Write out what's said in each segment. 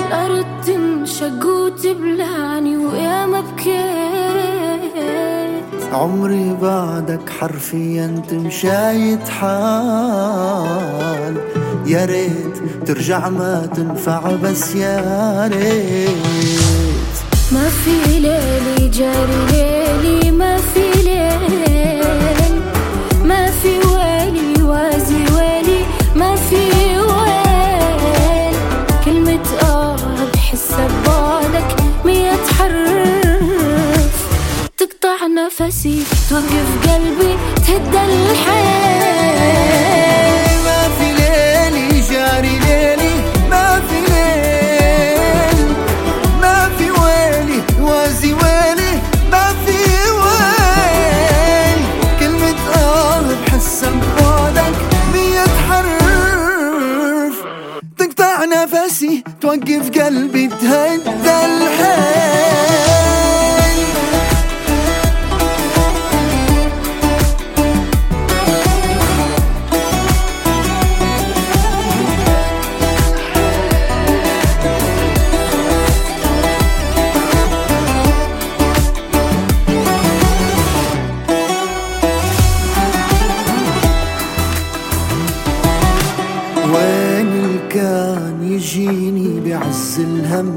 الأرض تنشق وتبلعني ويا ما بكيت. عمري بعدك حرفيا تمشايت حال، يا ريت ترجع ما تنفع بس يا ريت. ما في ليلي جاري ليلي، ما في ليل، ما في ويلي وازي ويلي، ما في ويل. كلمة بحسها ببعدك 100 حرف، تقطع نفسي توقف قلبي تهد الحيل. ما في ليلي جاري ليلي، ما في ليل، ما في ويلي وازي ويلي، ما في ويل. كلمة بحسها ببعدك 100 حرف، تقطع نفسي توقف قلبي تهد الحيل. وين اللي كان يجيني بعز الهم،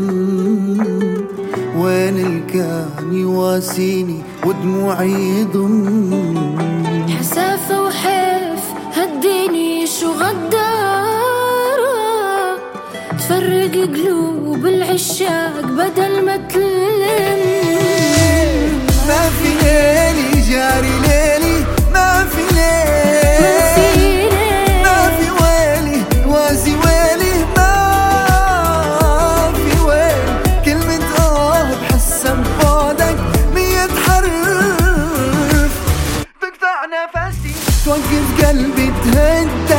وين اللي كان يواسيني ودموعي يضم. حسافة وحيف هديني شو غدارة، تفرق قلوب العشاق بدل ما تلم. ما في ليلي جاري ليلي، ما في ليل، ما في ليل، ما في ويلي وازي ويلي، ما في ويل. كلمة بحسها ببعدك 100 حرف، تقطع نفسي توقف قلبي تهد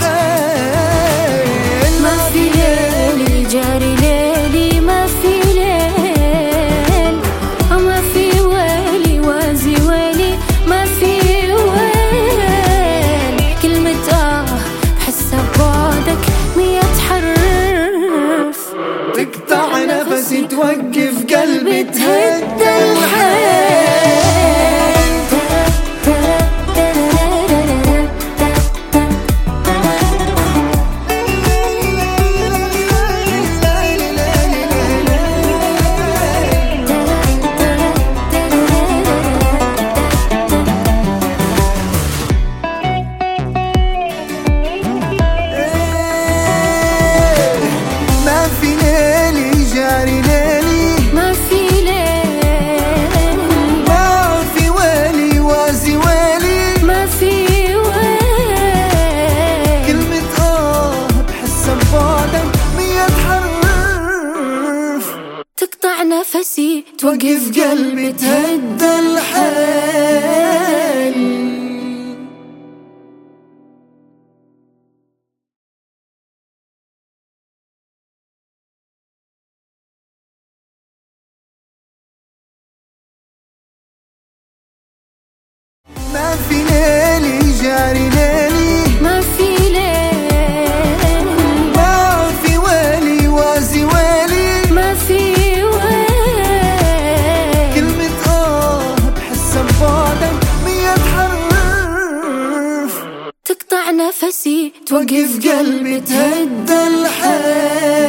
الحيل. ما في ليلي جاري ليلي، ما في ليل، ما في ويلي وازي ويلي، ما في ويل. كلمة بحسها ببعدك 100 حرف، تقطع نفسي توقف قلبي تهد الحيل. نفسي توقف قلبي تهد الحيل. ما في ليلي جاري ليلي، ما في ليل، ما في ويلي وازي ويلي، ما في ويل. كلمة بحسها ببعدك 100 حرف، تقطع نفسي توقف قلبي تهد الحيل.